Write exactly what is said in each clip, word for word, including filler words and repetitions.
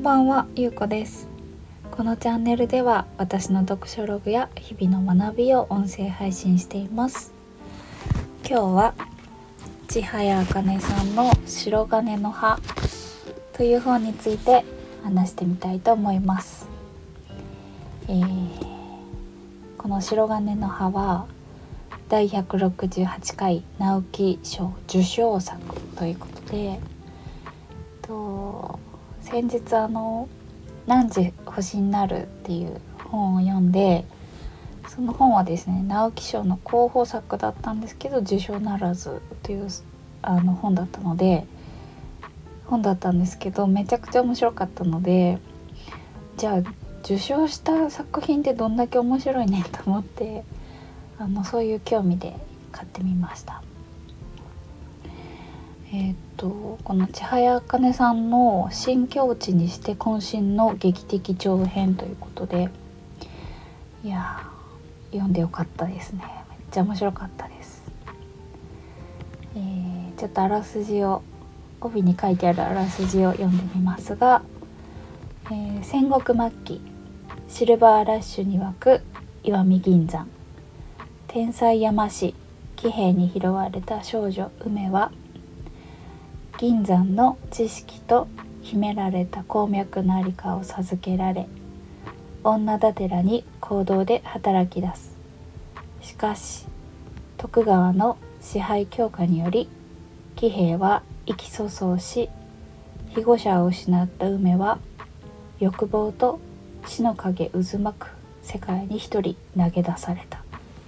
んばんは、ゆうこです。このチャンネルでは私の読書ログや日々の学びを音声配信しています。今日は千早あかねさんの白金の葉という本について話してみたいと思います。えー、この白金の葉はだいひゃくろくじゅうはちかい直木賞受賞作ということで、と先日あの何時星になるっていう本を読んで、その本はですね直木賞の候補作だったんですけど受賞ならずというあの本だったので本だったんですけどめちゃくちゃ面白かったので、じゃあ受賞した作品ってどんだけ面白いねと思って、あのそういう興味で買ってみました。えー、っとこの千早あかねさんの新境地にして渾身の劇的長編ということで、いや読んでよかったですね。めっちゃ面白かったです。えー、ちょっとあらすじを帯に書いてあるあらすじを読んでみますが、えー、戦国末期シルバーラッシュに沸く石見銀山、天才山師喜兵衛に拾われた少女梅は銀山の知識と秘められた鉱脈のありかを授けられ、女だてらに行動で働き出す。しかし徳川の支配強化により喜兵衛は意気粗相し、庇護者を失った梅は欲望と死の影渦巻く世界に一人投げ出された。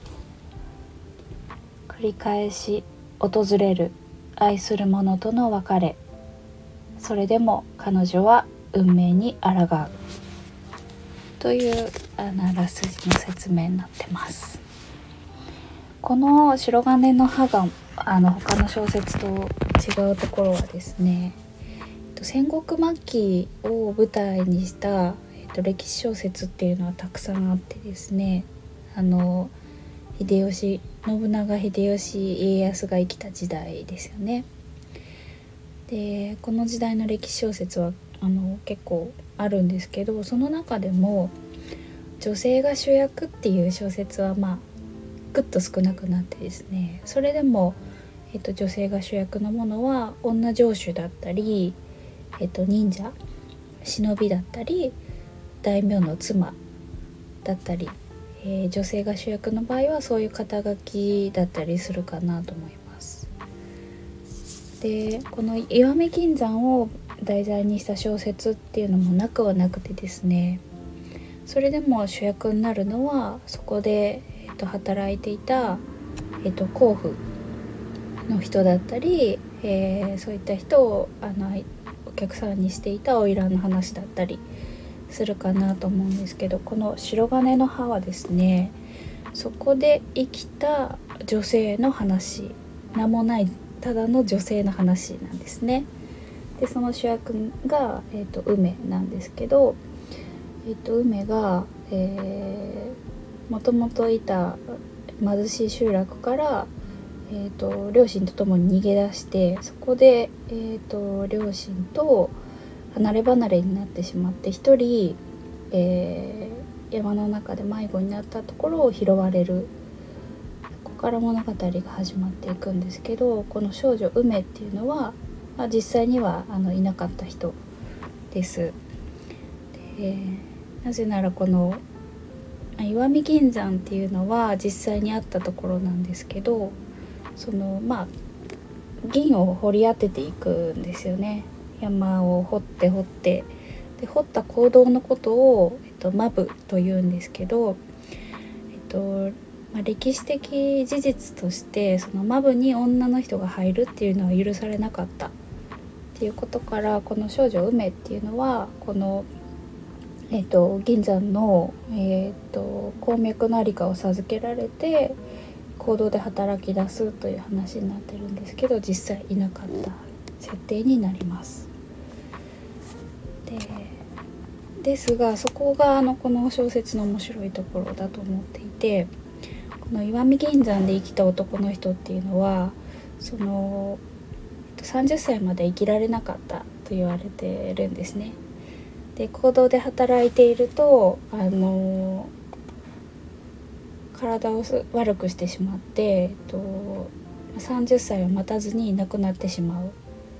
繰り返し訪れる愛する者との別れ、それでも彼女は運命に抗うというあらすじの説明になってます。この白金の葉があの他の小説と違うところはですね、戦国末期を舞台にした、えっと、歴史小説っていうのはたくさんあってですね、あの秀吉信長秀吉家康が生きた時代ですよね。でこの時代の歴史小説はあの結構あるんですけど、その中でも女性が主役っていう小説はまあぐっと少なくなってですね、それでも、えっと、女性が主役のものは女城主だったり、えっと、忍者忍びだったり大名の妻だったり、えー、女性が主役の場合はそういう肩書きだったりするかなと思います。でこの石見銀山を題材にした小説っていうのもなくはなくてですね、それでも主役になるのはそこで、えー、と働いていた、えー、と甲府の人だったり、えー、そういった人をあのお客さんにしていた花魁の話だったりするかなと思うんですけど、この白金の葉はですね、そこで生きた女性の話、名もないただの女性の話なんですね。でその主役が、えー、と梅なんですけど、えー、と梅が、えー、もともといた貧しい集落から、えー、と両親と共に逃げ出して、そこで、えー、と両親と離れ離れになってしまって一人、えー、山の中で迷子になったところを拾われる。ここから物語が始まっていくんですけど、この少女梅っていうのは、まあ、実際にはあのいなかった人です。でなぜならこの石見銀山っていうのは実際にあったところなんですけど、そのまあ銀を掘り当てていくんですよね。山を掘って掘ってで掘った坑道のことを、えっと、マブというんですけど、えっとまあ、歴史的事実としてそのマブに女の人が入るっていうのは許されなかったっていうことから、この少女梅っていうのはこの、えっと、銀山の、えっと、鉱脈のありかを授けられて行動で働き出すという話になってるんですけど、実際いなかった設定になります。でですがそこがあのこの小説の面白いところだと思っていて、この石見銀山で生きた男の人っていうのはそのさんじゅっさいまで生きられなかったと言われてるんですね。 で行動で働いているとあの体を悪くしてしまって、えっと、さんじゅっさいを待たずに亡くなってしまう。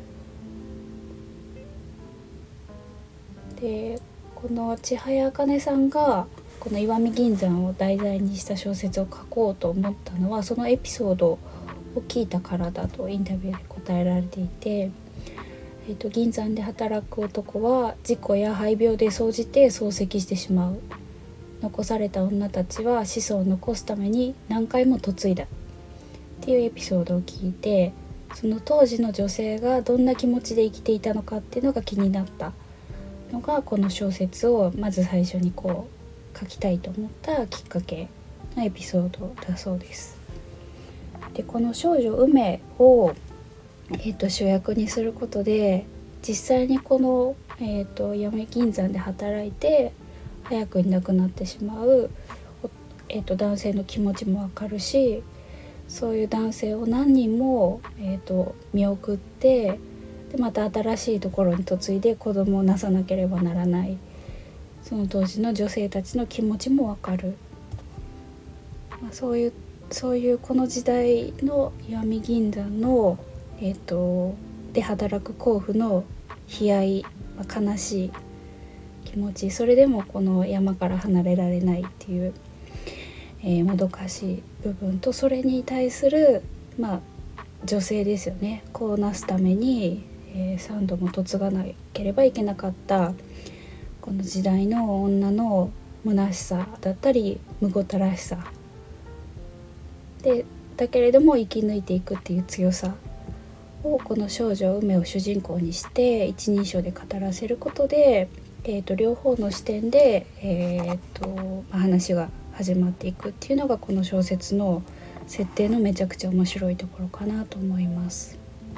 でこの千早茜さんがこの石見銀山を題材にした小説を書こうと思ったのはそのエピソードを聞いたからだとインタビューで答えられていて、えーと、銀山で働く男は事故や肺病で総じて漱石してしまう。残された女たちは子孫を残すために何回も嫁いだっていうエピソードを聞いて、その当時の女性がどんな気持ちで生きていたのかっていうのが気になったのがこの小説をまず最初にこう書きたいと思ったきっかけのエピソードだそうです。でこの少女梅を、えー、と主役にすることで実際にこの、えー、と石見銀山で働いて早くに亡くなってしまう、えー、と男性の気持ちもわかるし、そういう男性を何人も、えー、と見送ってでまた新しいところに嫁いで子供をなさなければならない、その当時の女性たちの気持ちもわかる、まあ、そういうそういうこの時代の石見銀山の、えー、とで働く甲府の悲哀、まあ、悲しい気持ち、それでもこの山から離れられないっていう、えー、もどかしい部分と、それに対する、まあ、女性ですよね。子をなすために、えー、三度も嫁がなければいけなかったこの時代の女の虚しさだったりむごたらしさで、だけれども生き抜いていくっていう強さをこの少女梅を主人公にして一人称で語らせることで、えー、と両方の視点で、えーとまあ、話が始まっていくっていうのがこの小説の設定のめちゃくちゃ面白いところかなと思います。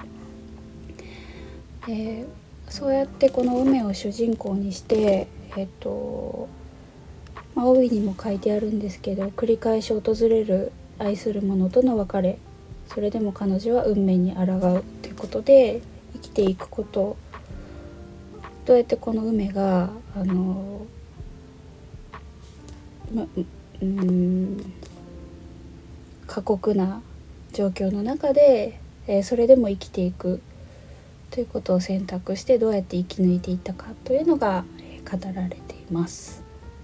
でそうやってこの梅を主人公にして、えーとまあ、帯にも書いてあるんですけど、繰り返し訪れる愛する者との別れ、それでも彼女は運命に抗うということで生きていくこと、どうやってこの梅があの、ま、うん過酷な状況の中で、えー、それでも生きていくということを選択してどうやって生き抜いていったかというのが、えー、語られています。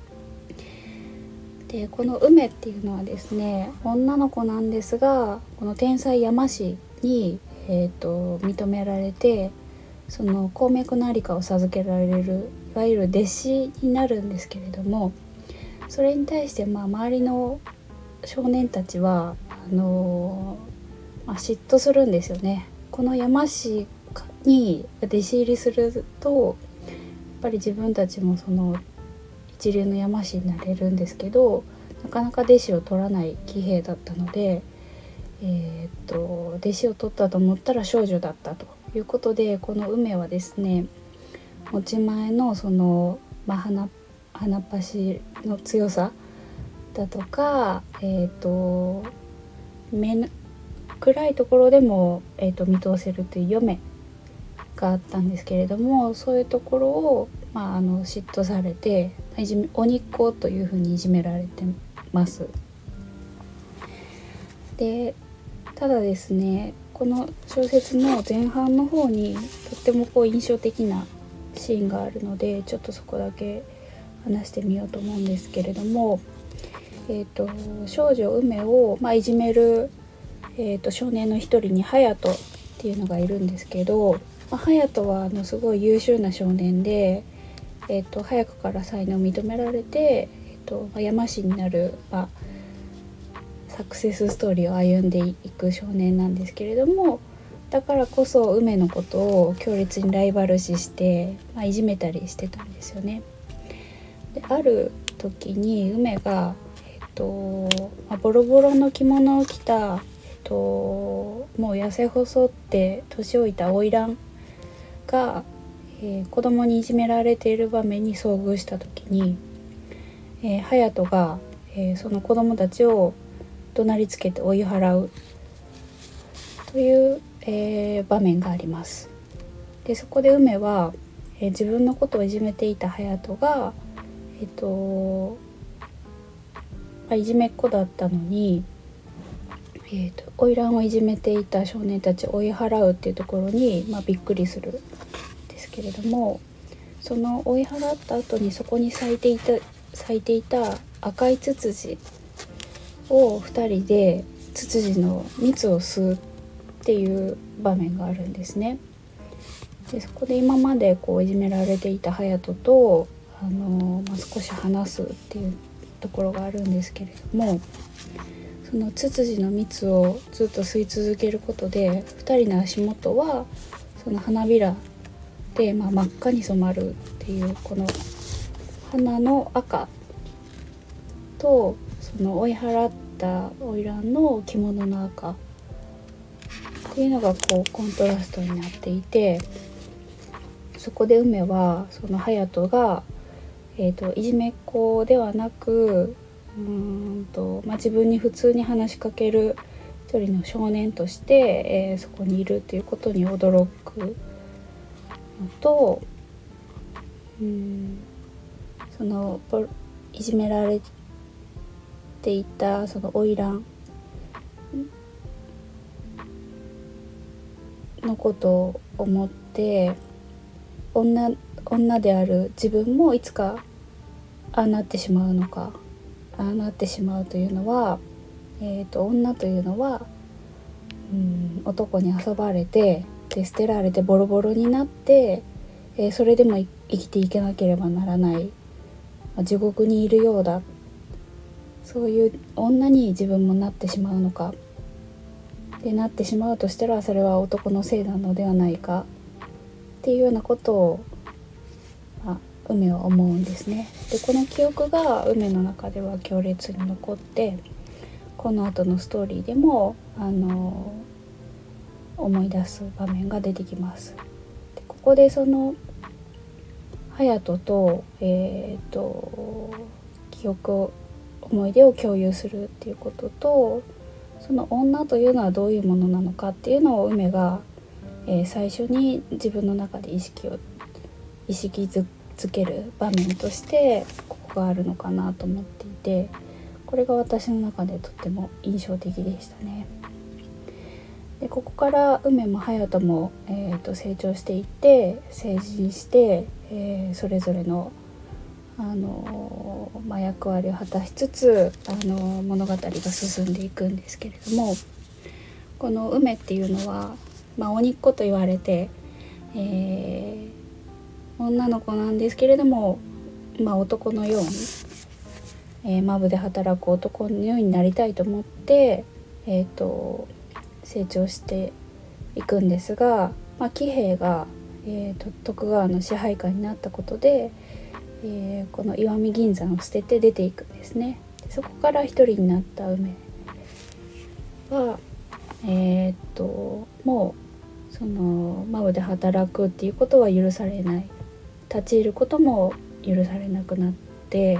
でこの梅っていうのはですね、女の子なんですが、この天才山師に、えー、と認められて、その鉱脈の在りかを授けられるいわゆる弟子になるんですけれども、それに対してまあ周りの少年たちはあのーまあ、嫉妬するんですよね。この山師に弟子入りするとやっぱり自分たちもその一流の山師になれるんですけど、なかなか弟子を取らない騎兵だったので、えー、っと弟子を取ったと思ったら少女だったということで、この梅はですね、持ち前のその、まあ、鼻鼻っ端の強さだとか、えー、と目暗いところでも、えー、と見通せるという嫁があったんですけれども、そういうところを、まあ、あの嫉妬されていじめ鬼っ子というふうにいじめられてます。でただですね、この小説の前半の方にとってもこう印象的なシーンがあるので、ちょっとそこだけ話してみようと思うんですけれども、えー、と少女梅を、まあ、いじめる、えー、と少年の一人に隼人っていうのがいるんですけど、まあ、隼人はあのすごい優秀な少年で、えー、と早くから才能を認められて、えーとまあ、山師になる、まあ、サクセスストーリーを歩んでいく少年なんですけれども、だからこそ梅のことを強烈にライバル視して、まあ、いじめたりしてたんですよね。である時に梅が、えーとまあ、ボロボロの着物を着た、えーともう痩せ細って年老いた花魁が、えー、子供にいじめられている場面に遭遇した時に、えー、隼人が、えー、その子供たちを怒鳴りつけて追い払うという、えー、場面があります。でそこで梅は、 えー、自分のことをいじめていた隼人が、えっとまあ、いじめっ子だったのに、えーと、花魁をいじめていた少年たちを追い払うっていうところに、まあ、びっくりするんですけれども、その追い払った後にそこに咲いていた咲いていた赤いツツジをふたりでツツジの蜜を吸うっていう場面があるんですね。でそこで今までこういじめられていた隼人と、あのーまあ、少し話すっていうところがあるんですけれども、そのツツジの蜜をずっと吸い続けることでふたりの足元はその花びらで、まあ、真っ赤に染まるっていう、この花の赤とその追い払った花魁の着物の赤っていうのがこうコントラストになっていて、そこで梅はその隼人が、えーと、いじめっ子ではなくうーんと、まあ、自分に普通に話しかける一人の少年として、えー、そこにいるっていうことに驚くのと、うーんそのいじめられていたその花魁のことを思って、女、女である自分もいつかああなってしまうのか、ああなってしまうというのは、えーと、女というのはうん男に遊ばれて、で捨てられてボロボロになって、えー、それでも生きていけなければならない、まあ、地獄にいるようだ、そういう女に自分もなってしまうのか、でなってしまうとしたらそれは男のせいなのではないかっていうようなことを、まあ、梅は思うんですね。でこの記憶が梅の中では強烈に残って、この後のストーリーでもあの思い出す場面が出てきます。でここでその隼人と、えー、と記憶を思い出を共有するっていうことと、その女というのはどういうものなのかっていうのを梅が、えー、最初に自分の中で意識を意識づける場面としてここがあるのかなと思っていて、これが私の中でとっても印象的でしたね。でここから梅も隼人も、えー、と成長していって成人して、えー、それぞれのあのまあ、役割を果たしつつあの物語が進んでいくんですけれども、この梅っていうのは、まあ、鬼っ子と言われて、えー、女の子なんですけれども、まあ、男のように、えー、マブで働く男のようになりたいと思って、えーと、成長していくんですが、まあ、喜兵衛が、えーと、徳川の支配下になったことで、えー、この石見銀山を捨てて出ていくんですね。でそこから一人になった梅は、えー、っともうそのマブで働くっていうことは許されない、立ち入ることも許されなくなって、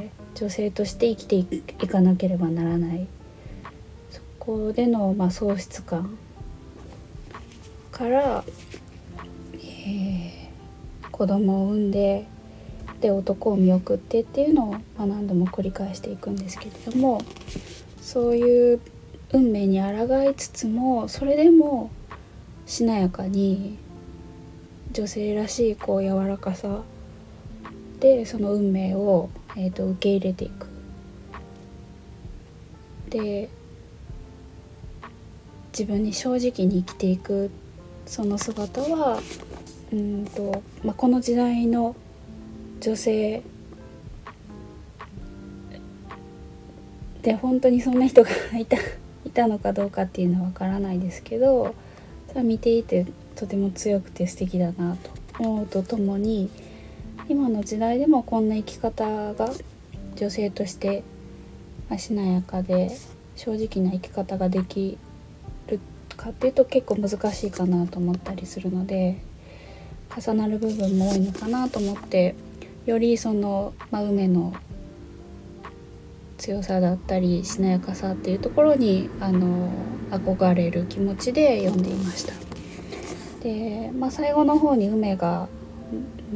女性として生きていかなければならない、そこでの、まあ、喪失感から、えー、子供を産んでで男を見送ってっていうのを、まあ、何度も繰り返していくんですけれども、そういう運命に抗いつつもそれでもしなやかに女性らしいこう柔らかさでその運命を、えーと、受け入れていく。で自分に正直に生きていくその姿はうんと、まあ、この時代の女性で本当にそんな人がいた、いたのかどうかっていうのはわからないですけど、それは見ていてとても強くて素敵だなと思うとともに、今の時代でもこんな生き方が女性としてしなやかで正直な生き方ができるかっていうと結構難しいかなと思ったりするので、重なる部分も多いのかなと思って、よりその、まあ、梅の強さだったりしなやかさっていうところにあの憧れる気持ちで読んでいました。で、まあ、最後の方に梅がうん、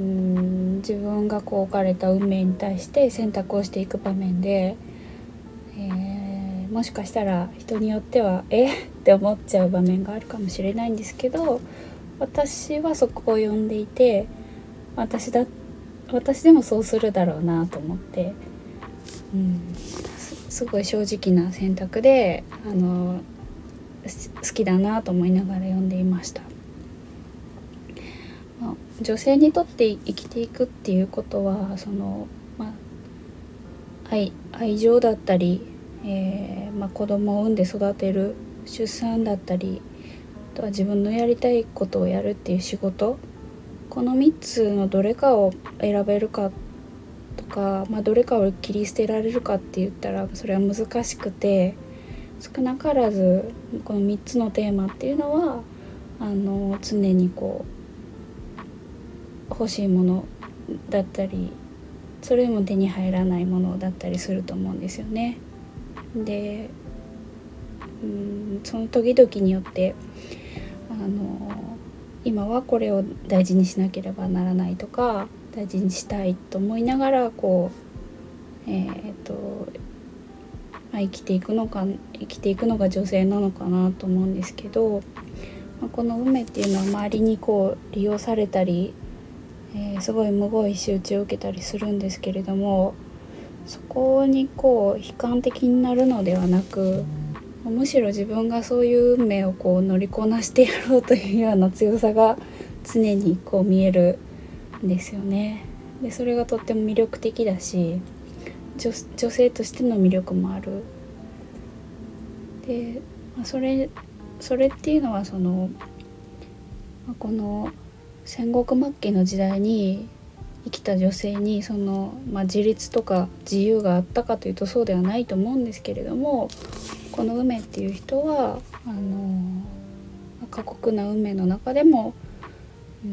自分がこう置かれた運命に対して選択をしていく場面で、えー、もしかしたら人によってはえって思っちゃう場面があるかもしれないんですけど、私はそこを読んでいて、私だ私でもそうするだろうなと思って、うん、す, すごい正直な選択であの好きだなと思いながら読んでいました。まあ、女性にとって生きていくっていうことはその、まあ、愛, 愛情だったり、えーまあ、子供を産んで育てる出産だったり、あとは自分のやりたいことをやるっていう仕事、このみっつのどれかを選べるかとか、まあ、どれかを切り捨てられるかって言ったらそれは難しくて、少なからずこのみっつのテーマっていうのはあの常にこう欲しいものだったり、それでも手に入らないものだったりすると思うんですよね。で、うん、その時々によってあの今はこれを大事にしなければならないとか、大事にしたいと思いながらこう、えーとまあ、生きていくのか生きていくのが女性なのかなと思うんですけど、まあ、この運命っていうのは周りにこう利用されたり、えー、すごいむごい仕打ちを受けたりするんですけれども、そこにこう悲観的になるのではなく、むしろ自分がそういう運命をこう乗りこなしてやろうというような強さが常にこう見えるんですよね。でそれがとっても魅力的だし、 女, 女性としての魅力もある。で、まあ、それそれっていうのはその、まあ、この戦国末期の時代に生きた女性にその、まあ、自立とか自由があったかというとそうではないと思うんですけれども、この梅っていう人はあの過酷な運命の中でも、うん、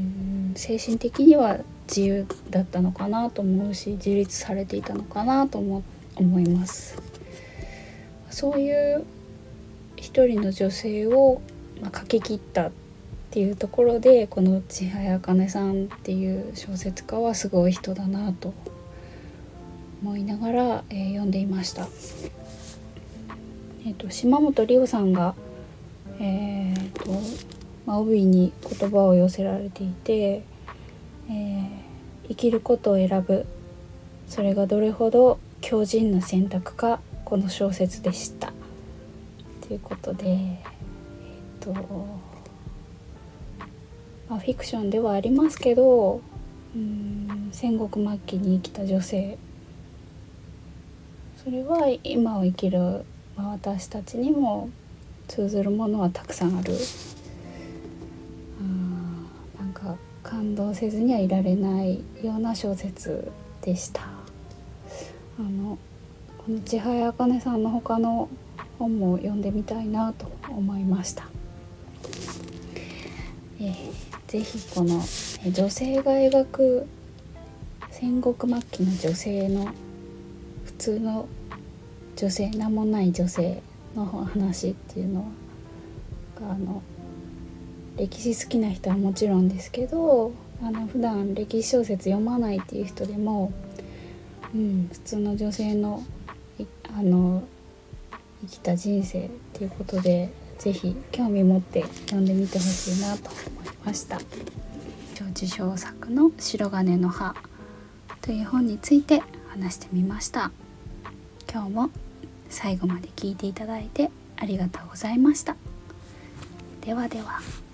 精神的には自由だったのかなと思うし、自立されていたのかなと思思います。そういう一人の女性を、まあ、書き切ったっていうところで、この千早茜さんっていう小説家はすごい人だなと思いながら、えー、読んでいました。えーと、島本理生さんが、えーとまあ、帯に言葉を寄せられていて、えー、生きることを選ぶ、それがどれほど強靭な選択か、この小説でしたということで、えーとまあ、フィクションではありますけど、うーん戦国末期に生きた女性、それは今を生きるまあ、私たちにも通ずるものはたくさんある。あ、なんか感動せずにはいられないような小説でした。あのこの千早茜さんの他の本も読んでみたいなと思いました。えー、ぜひこの女性が描く戦国末期の女性の普通の女性、名もない女性の話っていうのはあの歴史好きな人はもちろんですけど、あの普段歴史小説読まないっていう人でも、うん、普通の女性のあの生きた人生っていうことでぜひ興味持って読んでみてほしいなと思いました。受賞作の白金の葉という本について話してみました。今日も最後まで聞いていただいてありがとうございました。ではでは。